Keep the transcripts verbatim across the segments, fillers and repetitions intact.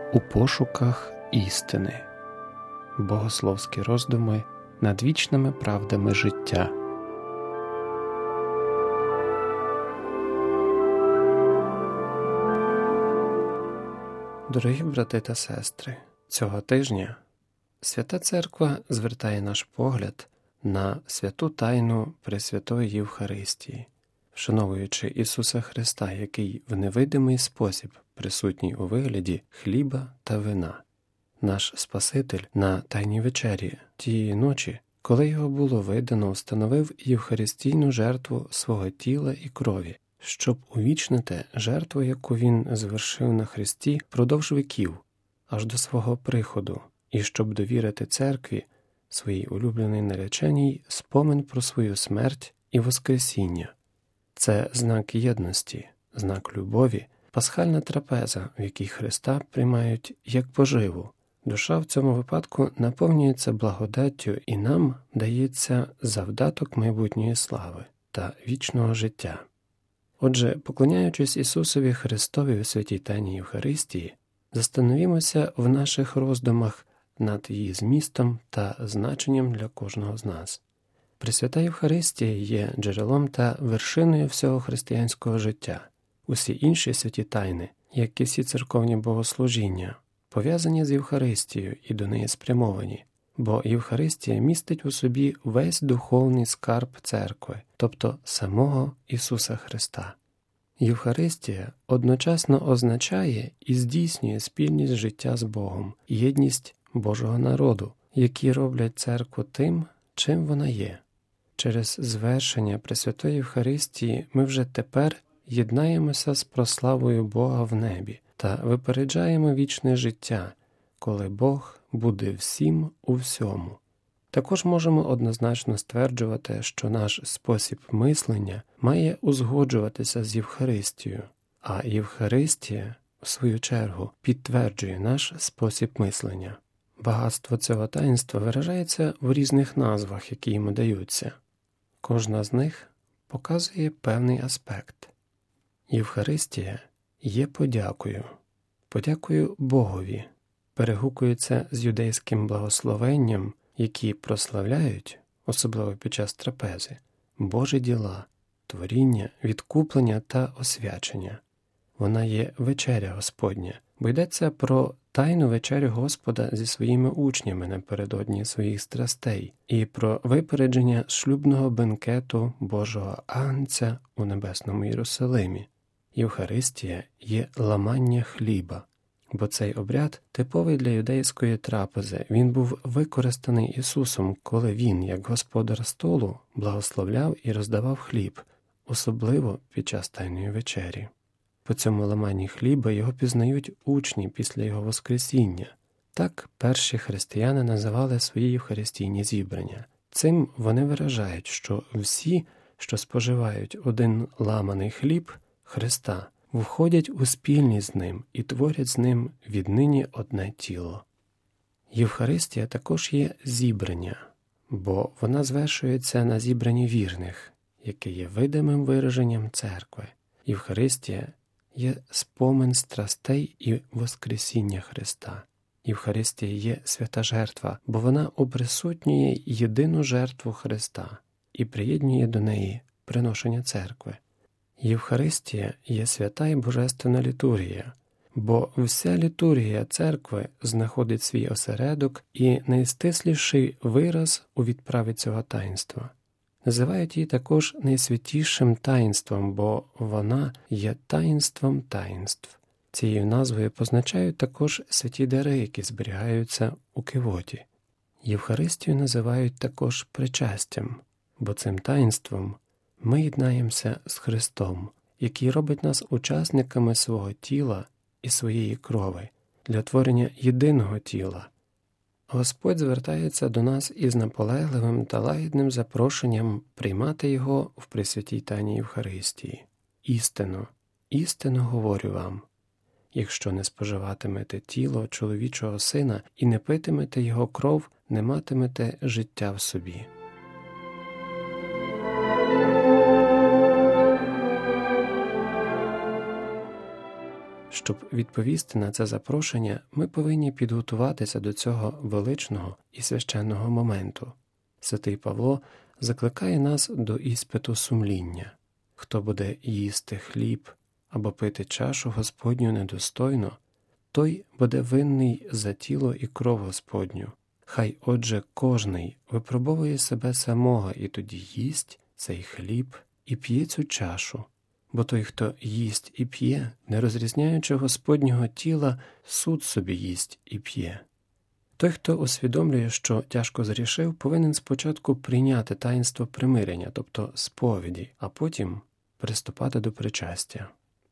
У пошуках істини. Богословські роздуми над вічними правдами життя. Дорогі брати та сестри, цього тижня Свята Церква звертає наш погляд на святу тайну Пресвятої Євхаристії, вшановуючи Ісуса Христа, який в невидимий спосіб присутній у вигляді хліба та вина. Наш Спаситель на Тайній вечері тієї ночі, коли його було видано, встановив євхаристійну жертву свого тіла і крові, щоб увічнити жертву, яку він звершив на Христі впродовж віків, аж до свого приходу, і щоб довірити церкві, своїй улюбленій нареченій, спомин про свою смерть і воскресіння. Це знак єдності, знак любові, пасхальна трапеза, в якій Христа приймають як поживу. Душа в цьому випадку наповнюється благодаттю і нам дається завдаток майбутньої слави та вічного життя. Отже, поклоняючись Ісусові Христові у святій Тайній Євхаристії, застановімося в наших роздумах над її змістом та значенням для кожного з нас. Пресвята Євхаристія є джерелом та вершиною всього християнського життя. Усі інші святі тайни, як і всі церковні богослужіння, пов'язані з Євхаристією і до неї спрямовані, бо Євхаристія містить у собі весь духовний скарб церкви, тобто самого Ісуса Христа. Євхаристія одночасно означає і здійснює спільність життя з Богом, єдність Божого народу, які роблять церкву тим, чим вона є. Через звершення Пресвятої Євхаристії ми вже тепер єднаємося з прославою Бога в небі та випереджаємо вічне життя, коли Бог буде всім у всьому. Також можемо однозначно стверджувати, що наш спосіб мислення має узгоджуватися з Євхаристією, а Євхаристія, в свою чергу, підтверджує наш спосіб мислення. Багатство цього таїнства виражається в різних назвах, які йому даються. Кожна з них показує певний аспект. Євхаристія є подякою, подякою Богові, перегукується з юдейським благословенням, які прославляють, особливо під час трапези, Божі діла, творіння, відкуплення та освячення. Вона є вечеря Господня, бо йдеться про тайну вечерю Господа зі своїми учнями напередодні своїх страстей і про випередження шлюбного бенкету Божого Агнця у небесному Єрусалимі. Євхаристія є ламання хліба, бо цей обряд типовий для юдейської трапези. Він був використаний Ісусом, коли Він, як господар столу, благословляв і роздавав хліб, особливо під час Тайної вечері. По цьому ламанні хліба його пізнають учні після його воскресіння. Так перші християни називали свої євхаристійні зібрання. Цим вони виражають, що всі, що споживають один ламаний хліб Христа, входять у спільність з ним і творять з ним віднині одне тіло. Євхаристія також є зібрання, бо вона звершується на зібранні вірних, яке є видимим вираженням церкви. Євхаристія є спомин страстей і воскресіння Христа. Євхаристія є свята жертва, бо вона оприсутнює єдину жертву Христа і приєднує до неї приношення церкви. Євхаристія є свята і божественна літургія, бо вся літургія церкви знаходить свій осередок і найстисліший вираз у відправі цього таїнства. Називають її також найсвятішим таїнством, бо вона є таїнством таїнств. Цією назвою позначають також святі дари, які зберігаються у кивоті. Євхаристію називають також причастям, бо цим таїнством ми єднаємося з Христом, який робить нас учасниками свого тіла і своєї крови для творення єдиного тіла. Господь звертається до нас із наполегливим та лагідним запрошенням приймати Його в Пресвятій Тайній Євхаристії. Істинно, істинно говорю вам, якщо не споживатимете тіло чоловічого Сина і не питимете Його кров, не матимете життя в собі. Щоб відповісти на це запрошення, ми повинні підготуватися до цього величного і священного моменту. Святий Павло закликає нас до іспиту сумління. Хто буде їсти хліб або пити чашу Господню недостойно, той буде винний за тіло і кров Господню. Хай, отже, кожний випробовує себе самого і тоді їсть цей хліб і п'є цю чашу. Бо той, хто їсть і п'є, не розрізняючи Господнього тіла, суд собі їсть і п'є. Той, хто усвідомлює, що тяжко згрішив, повинен спочатку прийняти таїнство примирення, тобто сповіді, а потім приступати до причастя.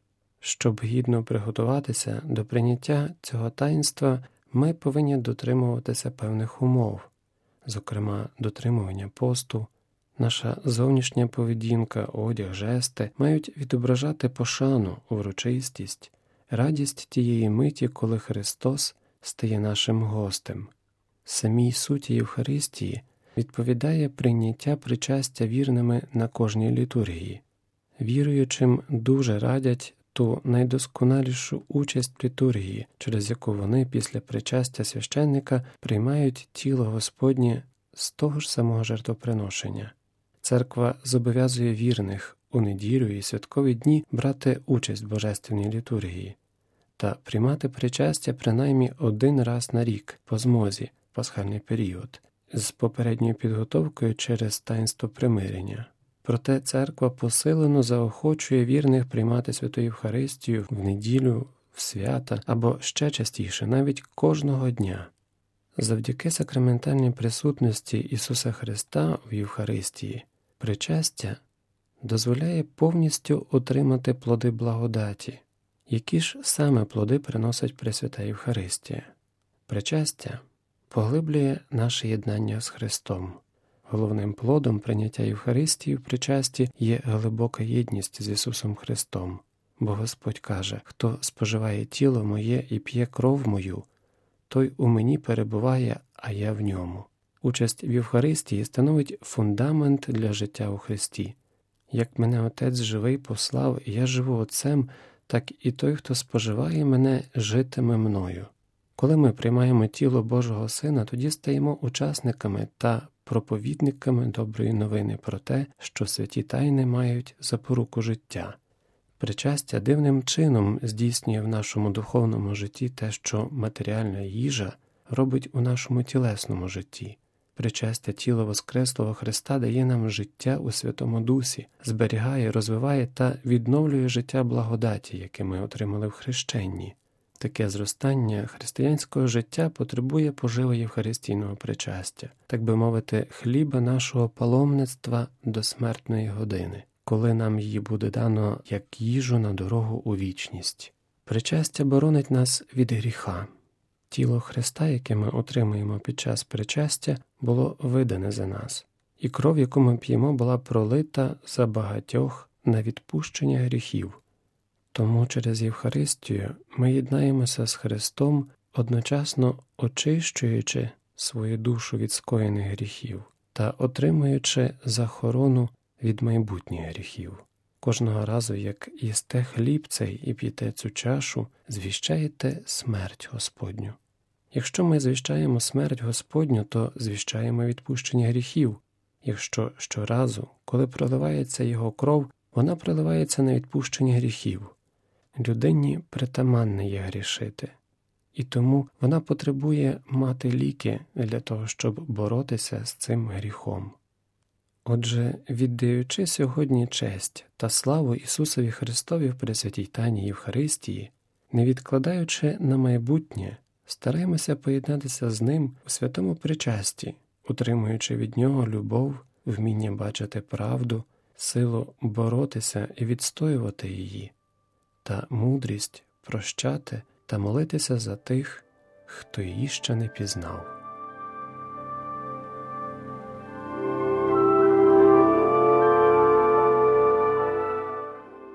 Щоб гідно приготуватися до прийняття цього таїнства, ми повинні дотримуватися певних умов, зокрема дотримування посту. Наша зовнішня поведінка, одяг, жести мають відображати пошану, урочистість, радість тієї миті, коли Христос стає нашим гостем. Самій суті Євхаристії відповідає прийняття причастя вірними на кожній літургії. Віруючим дуже радять ту найдосконалішу участь в літургії, через яку вони після причастя священника приймають тіло Господнє з того ж самого жертвоприношення. Церква зобов'язує вірних у неділю і святкові дні брати участь в божественній літургії та приймати причастя принаймні один раз на рік по змозі, пасхальний період, з попередньою підготовкою через таїнство примирення. Проте церква посилено заохочує вірних приймати святу Євхаристію в неділю, в свята або ще частіше, навіть кожного дня. Завдяки сакраментальній присутності Ісуса Христа в Євхаристії причастя дозволяє повністю отримати плоди благодаті. Які ж саме плоди приносить Пресвята Євхаристія? Причастя поглиблює наше єднання з Христом. Головним плодом прийняття Євхаристії в причасті є глибока єдність з Ісусом Христом. Бо Господь каже: «Хто споживає тіло моє і п'є кров мою, той у мені перебуває, а я в ньому». Участь в Євхаристії становить фундамент для життя у Христі. Як мене Отець живий послав, і я живу Отцем, так і той, хто споживає мене, житиме мною. Коли ми приймаємо тіло Божого Сина, тоді стаємо учасниками та проповідниками доброї новини про те, що святі тайни мають запоруку життя. Причастя дивним чином здійснює в нашому духовному житті те, що матеріальна їжа робить у нашому тілесному житті. Причастя тіла Воскреслого Христа дає нам життя у Святому Дусі, зберігає, розвиває та відновлює життя благодаті, яке ми отримали в хрещенні. Таке зростання християнського життя потребує поживи євхаристійного причастя, так би мовити, хліба нашого паломництва до смертної години, коли нам її буде дано як їжу на дорогу у вічність. Причастя боронить нас від гріха. Тіло Христа, яке ми отримуємо під час причастя, було видане за нас, і кров, яку ми п'ємо, була пролита за багатьох на відпущення гріхів. Тому через Євхаристію ми єднаємося з Христом, одночасно очищуючи свою душу від скоєних гріхів та отримуючи захорону від майбутніх гріхів. Кожного разу, як їсте хліб цей і п'єте цю чашу, звіщаєте смерть Господню. Якщо ми звіщаємо смерть Господню, то звіщаємо відпущення гріхів. Якщо щоразу, коли проливається Його кров, вона проливається на відпущення гріхів. Людині притаманне є грішити, і тому вона потребує мати ліки для того, щоб боротися з цим гріхом. Отже, віддаючи сьогодні честь та славу Ісусові Христові в Пресвятій Тайні Євхаристії, не відкладаючи на майбутнє, стараємося поєднатися з Ним у святому причасті, утримуючи від Нього любов, вміння бачити правду, силу боротися і відстоювати її, та мудрість прощати та молитися за тих, хто її ще не пізнав.